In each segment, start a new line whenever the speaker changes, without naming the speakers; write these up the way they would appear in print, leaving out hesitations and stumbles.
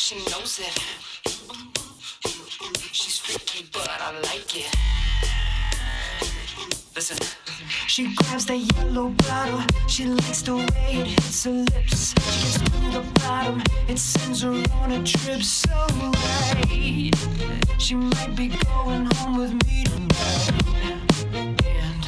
she knows it. She's freaky, but I like it. Listen. She grabs the yellow bottle. She likes the way it hits her lips. She gets to the bottom. It sends her on a trip so right. She might be going home with me tonight. And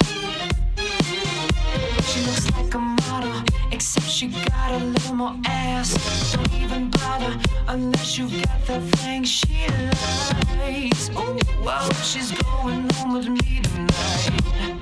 she looks like a model, except she got a little more ass. Don't even bother unless you got the thing she likes. Ooh, well, she's going home with me tonight.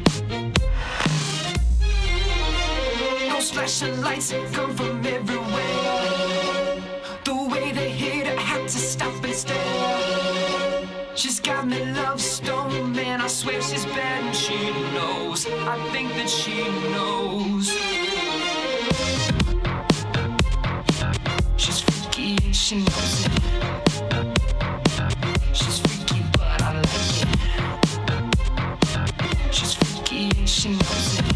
Those flashing lights come from everywhere. The way they hit, I had to stop and stare. She's got me love stone, man, I swear she's bad and she knows. I think that she knows. She's freaky and she knows it. She's freaky, but I like it. She's freaky and she knows it.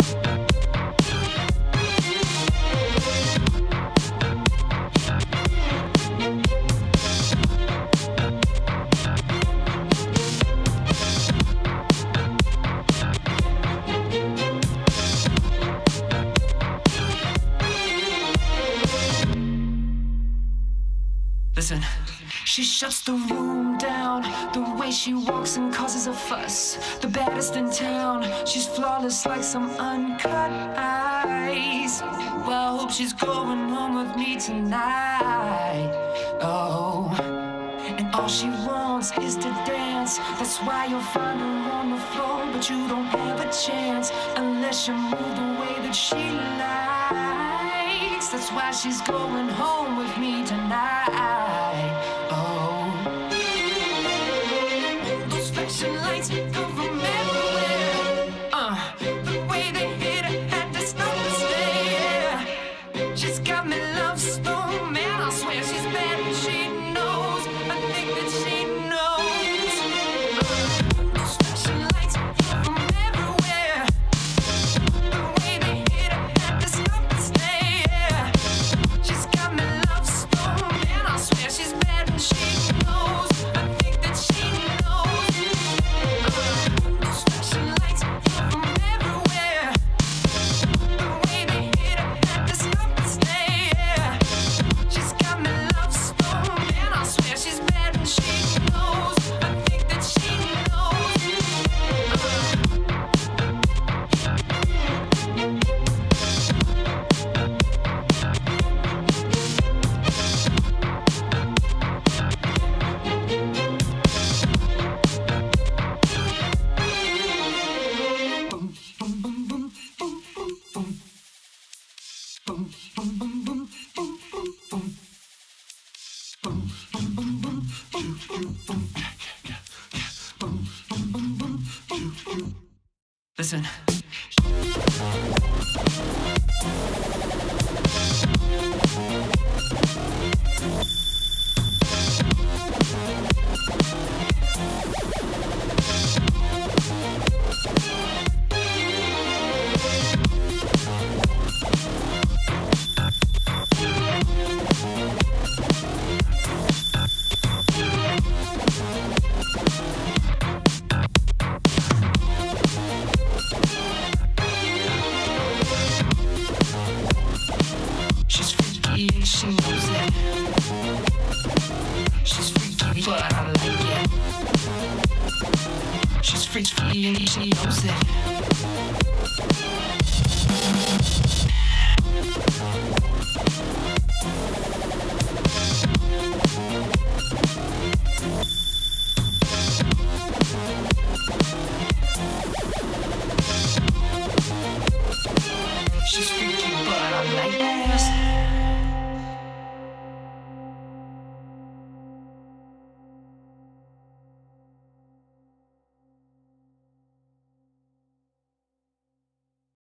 Listen. She shuts the room down. The way she walks and causes a fuss. The baddest in town. She's flawless like some uncut ice. Well, I hope she's going home with me tonight. Oh, and all she wants is to dance. That's why you'll find her on the floor, but you don't have a chance unless you move the way that she likes. That's why she's going home with me tonight. Oh, those flashing lights come from everywhere. The way they hit, I had to stop and stare. She's got me love stone, man, I swear she's bad and she knows. I think that she knows. Those flashing lights come from everywhere. The way they hit, I had to stop and stare. She's got me love stone, man, I swear she's bad and she knows. I think that she knows. Those flashing lights come from everywhere. The way they hit, I had to stop and stare. She's got me love stone, man, I swear she's bad and she knows. I think that she knows. Listen. She's freaky and she knows it. She's freaky, but I like it. She's freaky and she knows it.